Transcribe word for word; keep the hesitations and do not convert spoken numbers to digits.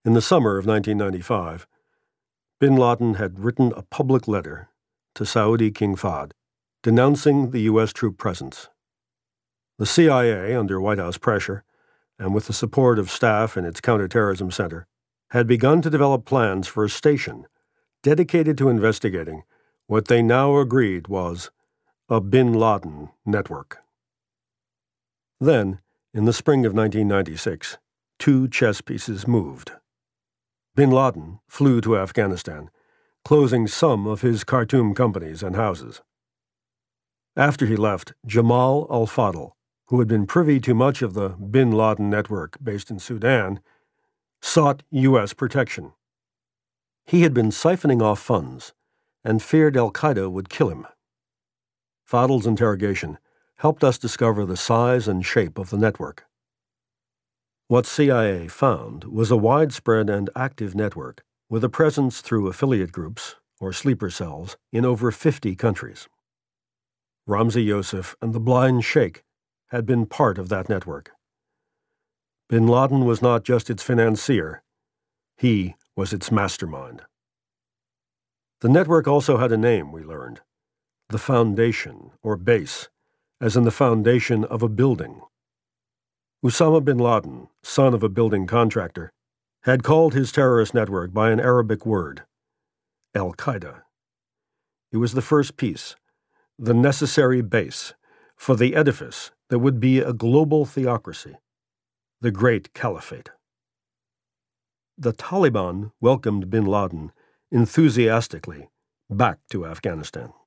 In the summer of nineteen ninety-five, bin Laden had written a public letter to Saudi King Fahd denouncing the U S troop presence. The C I A, under White House pressure, and with the support of staff in its counterterrorism center, had begun to develop plans for a station dedicated to investigating what they now agreed was a bin Laden network. Then, in the spring of nineteen ninety-six, two chess pieces moved. Bin Laden flew to Afghanistan, closing some of his Khartoum companies and houses. After he left, Jamal al-Fadl, who had been privy to much of the bin Laden network based in Sudan, sought U S protection. He had been siphoning off funds and feared al-Qaeda would kill him. Fadl's interrogation helped us discover the size and shape of the network. What C I A found was a widespread and active network with a presence through affiliate groups, or sleeper cells, in over fifty countries. Ramzi Youssef and the Blind Sheikh had been part of that network. Bin Laden was not just its financier, he was its mastermind. The network also had a name, we learned, the Foundation, or base, as in the foundation of a building. Osama bin Laden, son of a building contractor, had called his terrorist network by an Arabic word, al-Qaeda. It was the first piece, the necessary base, for the edifice that would be a global theocracy, the Great Caliphate. The Taliban welcomed bin Laden enthusiastically back to Afghanistan.